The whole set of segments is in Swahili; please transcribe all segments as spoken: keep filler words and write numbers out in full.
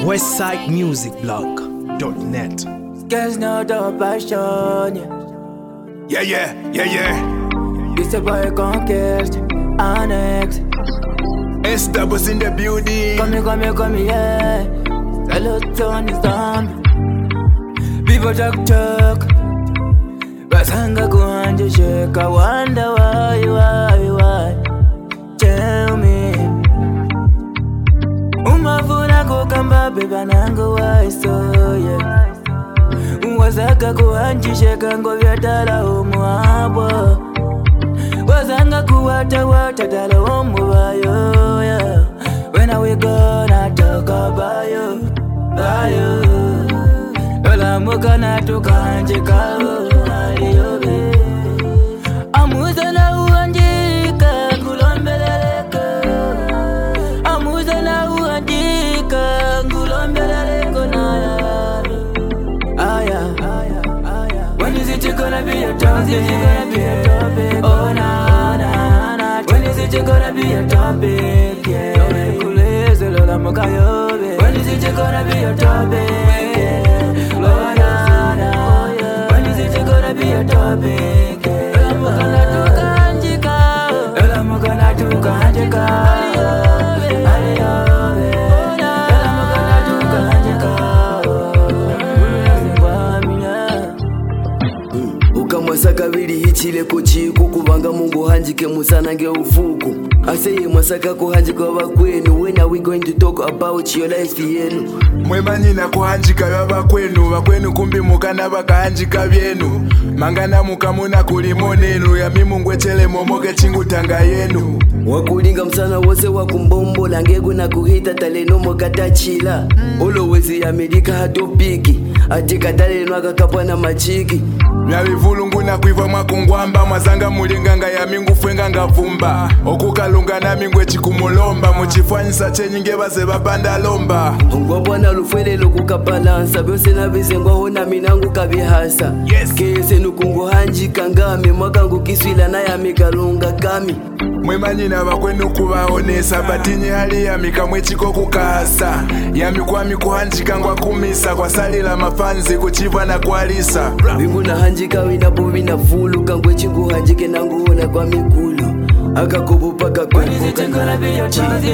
westside music blog dot net. Girls know the passion, Yeah, yeah. yeah, yeah, yeah. This a boy conquest, annex. S doubles in the building. Come here, come here, come here, yeah. Salute is done. People talk, talk. Basanga kuhanje shake. I wonder why, why, why. Tell me. Umafuna kukamba beba nangu why so, yeah. Wazaka kuhanje shake ngo vyatala umuabwa. Wazanga kuwata wata dala umubayo, yeah. When are we gonna talk about you, about you? Lola muka na tukanje kao, aliyobe. Amuza na uanjika, ngulombeleleko. Amuza na uanjika, ngulombeleleko na ya. Aya, aya, aya. When is it gonna be a topic? Oh na, na, na. When is it gonna be a topic? Yeah. Kuleze lola muka yobe. When is it gonna be a topic? Yeah. Oh na, na. When is it gonna be a topic? Yeah. Lola muka na tukanjika. Lola muka na tukanjika. Aliyobe, aliyobe. Lola muka na tukanjika. Kuleze kwa minya. Ukamwasa kabiri hichile kuchiku kubanga mungu hanjike musanange ufuku. Aseye mwasaka kuhanjika wakwenu. When are we going to talk about your life yenu? Mwemanyina kuhanjika baba kwenu. Bakwenu kumbi mukana bakahanjika byenu. Mangana mukamuna kulimo nenu. Yami mungu echele momoke chingutanga yenu. Wakulinga msana wose wakumbombo langegu na kuhita taleno mokatachila. Olowezi ya medika hatopiki. Atika taleno akakapwa na machiki. Myabivulungu na kuiva mwakungwamba. Mwazanga mulinganga ya mingu fwenga ngavumba. Okukalunga na mingu echikumulomba. Muchifwanyisa chenyinge base babanda lomba. Ngwabwana lufwelelo kukabalansa. Byose nabizengwa hona minangu kabihasa. Yes. Kese nukungu hanjika ngami. Mwakangu kiswila na ya mikalunga kami. Mwemanyina bakwenu kubaonesa. Batinye hali ya mikamwe chiko kukasa. Yami kwami kuhanjika ngwa kumisa. Kwa salila mafanzi kuchivwa na kualisa. Wingu na hanjika winapo winafulu. Kangwe chingu hanjike nangu hona kwa mikulu. Akakubu paka kwa When is it gonna be your topic?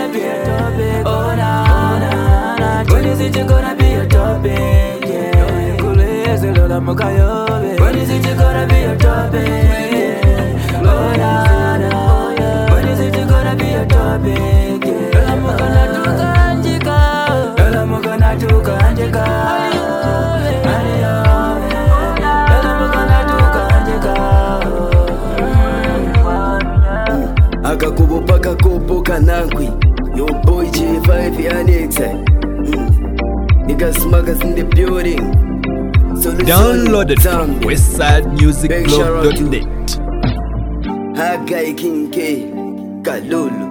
Oh na, na, na. When is it gonna be your topic? Yeah. Kuleze lola muka yobe. When is it gonna be your topic? Yeah. Oh na, na. When is it gonna be your topic? Yeah. Lola muka na tukanjika. Lola muka na tukanjika. Aliyobe, aliyobe. Lola muka na tukanjika. Akakubo paka kopo kanankwi. Yo boy J five Annex. mm. Niggas smuggers in the building. Downloaded from westside music blog dot net. Hagai King K Kalulu.